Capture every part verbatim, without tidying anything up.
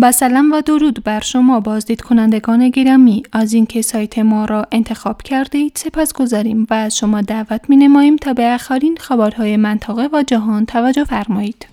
با سلام و درود بر شما بازدید کنندگان گرامی. از اینکه سایت ما را انتخاب کردید سپاسگزاریم و از شما دعوت می نماییم تا به آخرین خبرهای منطقه و جهان توجه فرمایید.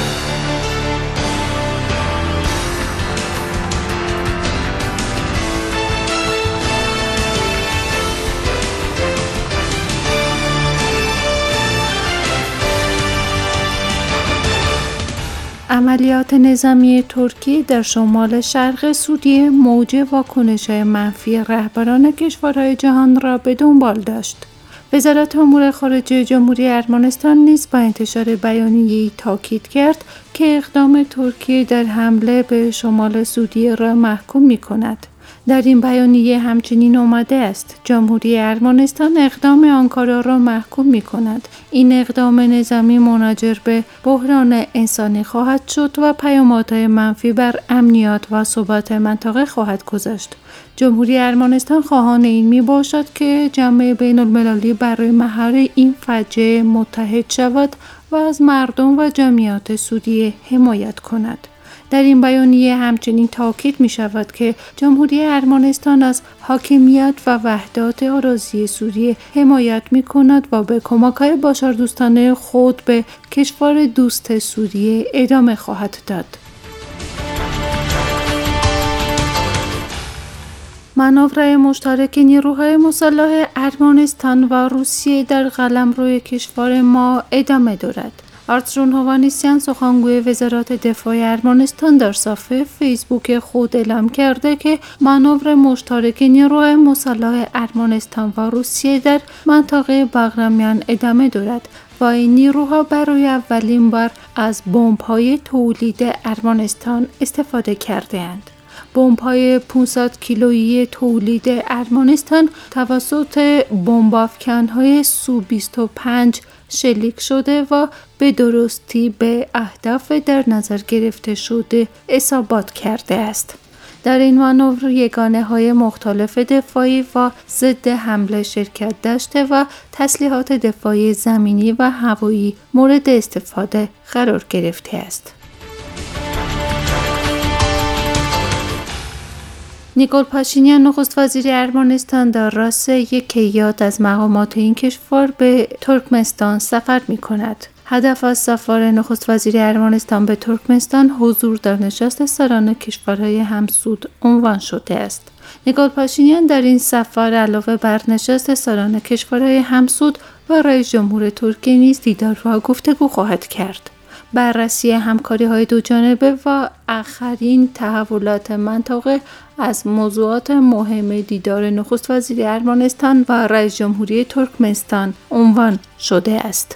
عملیات نظامی ترکیه در شمال شرق سوریه موج واکنش‌های منفی رهبران کشورهای جهان را به دنبال داشت. وزارت امور خارجه جمهوری ارمنستان نیز با انتشار بیانیه‌ای تاکید کرد که اقدام ترکیه در حمله به شمال سوریه را محکوم می‌کند. در این بیانیه همچنین آمده است جمهوری ارمنستان اقدام آنکارا را محکوم می کند. این اقدام نظامی مناجر به بحران انسانی خواهد شد و پیامدهای منفی بر امنیت و ثبات منطقه خواهد گذاشت. جمهوری ارمنستان خواهان این می باشد که جامعه بین المللی برای مهار این فاجعه متحد شود و از مردم و جمعیت سوریه حمایت کند. در این بیانیه همچنین تاکید می شود که جمهوری ارمنستان از حاکمیت و وحدت اراضی سوریه حمایت می کند و به کمک‌های بشردوستانه خود به کشور دوست سوریه ادامه خواهد داد. مانور مشترک نیروهای مسلح ارمنستان و روسیه در قلمرو کشور ما ادامه دارد. آرتسون هوانیسیان سخنگوی وزارت دفاع ارمنستان در صفحه فیسبوک خود اعلام کرده که مانور مشترک نیروهای مسلح ارمنستان و روسیه در منطقه بغرمیان ادامه دارد و این نیروها برای اولین بار از بمب‌های تولید ارمنستان استفاده کرده‌اند. بمب‌های پانصد کیلویی تولید ارمنستان توسط بمب‌افکن‌های سو بیست و پنج شلیک شده و به درستی به اهداف در نظر گرفته شده اصابت کرده است. در این مانور یگانه‌های مختلف دفاعی و ضد حمله شرکت داشته و تسلیحات دفاعی زمینی و هوایی مورد استفاده قرار گرفته است. نیکول پاشینیان نخست وزیر ارمنستان در راست یک هیئت از مقامات این کشور به ترکمنستان سفر می کند. هدف از سفر نخست وزیر ارمنستان به ترکمنستان حضور در نشست سران کشورهای همسود عنوان شده است. نیکول پاشینیان در این سفر علاوه بر نشست سران کشورهای همسود و رئیس جمهور ترکیه نیز دیدار و گفتگو خواهد کرد. بررسی همکاری‌های دوجانبه و آخرین تحولات منطقه از موضوعات مهم دیدار نخست وزیر ارمنستان و رئیس جمهوری ترکمنستان عنوان شده است.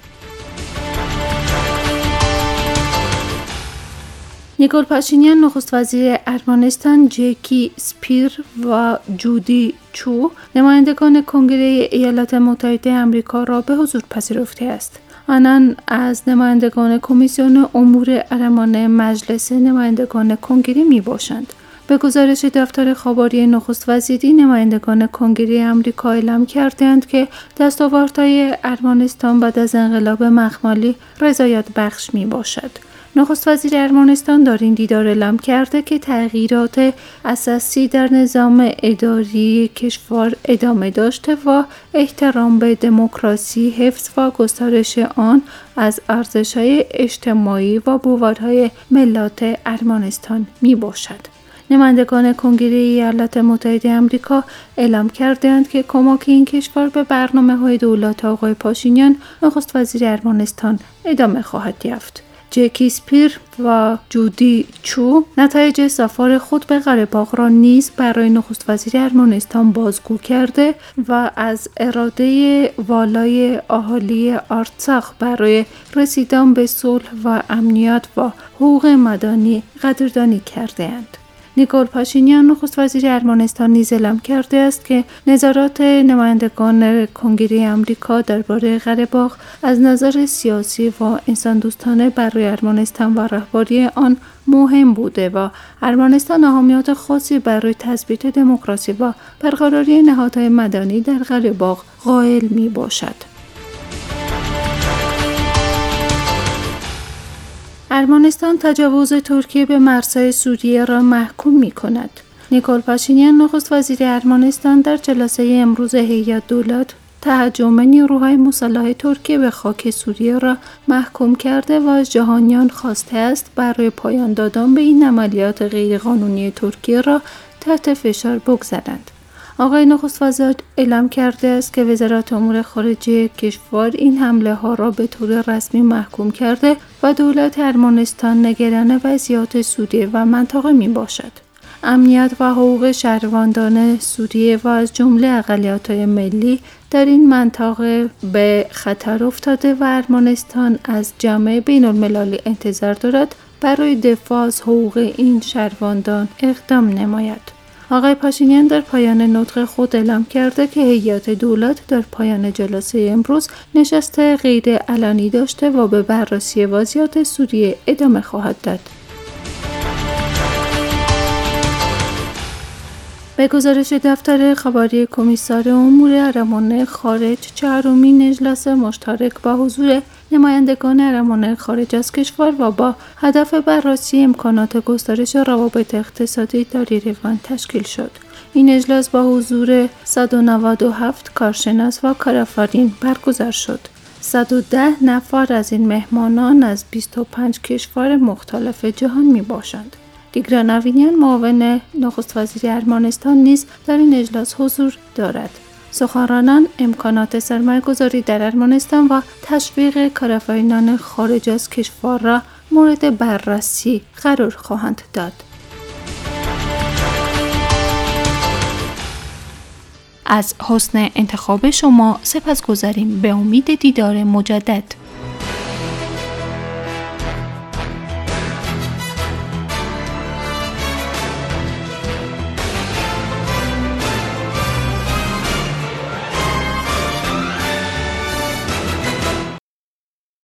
نیکول پاشینیان نخست وزیر ارمنستان، جکی سپیر و جودی چو نمایندگان کنگره ایالات متحده آمریکا را به حضور پذیرفته است. آنان از نمایندگان کمیسیون امور ارمان مجلس نمایندگان کنگره می باشند. به گزارش دفتر خبری نخست وزیری، نمایندگان کنگره آمریکا اعلام کردند که دستاوردهای ارمنستان بعد از انقلاب مخملی رضایت بخش می باشد. نخست وزیر ارمنستان در این دیدار اعلام کرده که تغییرات اساسی در نظام اداری کشور ادامه داشته و احترام به دموکراسی، حفظ و گسترش آن از ارزش‌های اجتماعی و باورهای ملت ارمنستان می باشد. نمایندگان کنگره ایالات متحده آمریکا اعلام کردند که کمک این کشور به برنامه‌های دولت آقای پاشینیان نخست وزیر ارمنستان ادامه خواهد یافت. جکی سپیر و جودی چو نتایج سفر خود به قره باغ را نیز برای نخست وزیر ارمنستان بازگو کرده و از اراده والای اهالی آرتساخ برای رسیدن به صلح و امنیت و حقوق مدنی قدردانی کرده‌اند. نیکول پاشینیان نخست وزیر ارمنستان نیز اعلام کرده است که نظارات نمایندگان کنگره آمریکا درباره قره باغ از نظر سیاسی و انسان دوستانه برای ارمنستان و رهبری آن مهم بوده و ارمنستان اهمیت خاصی برای تثبیت دموکراسی و برقراری نهادهای مدنی در قره باغ قائل می باشد. ارمنستان تجاوز ترکیه به مرزهای سوریه را محکوم می کند. نیکول پاشینیان نخست وزیر ارمنستان در جلسه امروز هیئت دولت تهاجم نیروهای مسلح ترکیه به خاک سوریه را محکوم کرده و از جهانیان خواسته است برای پایان دادن به این عملیات غیرقانونی ترکیه را تحت فشار بگذارند. آقای نخست وزیر اعلام کرده است که وزارت امور خارجه کشور این حمله ها را به طور رسمی محکوم کرده و دولت ارمنستان نگران وضعیت سوریه و منطقه می باشد. امنیت و حقوق شهروندان سوریه و از جمله اقلیت‌های ملی در این منطقه به خطر افتاده و ارمنستان از جامعه بین‌المللی انتظار دارد برای دفاع از حقوق این شهروندان اقدام نماید. آقای پاشینیان در پایان نطق خود اعلام کرده که هیئت دولت در پایان جلسه امروز نشست غیر علنی داشته و به بررسی وضعیت سوریه ادامه خواهد داد. به گزارش دفتر خبری کمیسار امور ارمن خارج، چهارمین اجلاس مشترک با حضور نمایندگان ارمن خارج از کشور و با هدف بررسی امکانات گسترش روابط اقتصادی در یریوان تشکیل شد. این اجلاس با حضور صد و نود و هفت کارشناس و کارآفرین برگزار شد. صد و ده نفر از این مهمانان از بیست و پنج کشور مختلف جهان می باشند. دیگران نوینیان معاون نخست وزیر ارمنستان نیز در این اجلاس حضور دارد. سخنرانان امکانات سرمایه‌گذاری در ارمنستان و تشویق کارآفرینان خارج از کشور را مورد بررسی قرار خواهند داد. از حسن انتخاب شما سپاسگزاریم. به امید دیدار مجدد.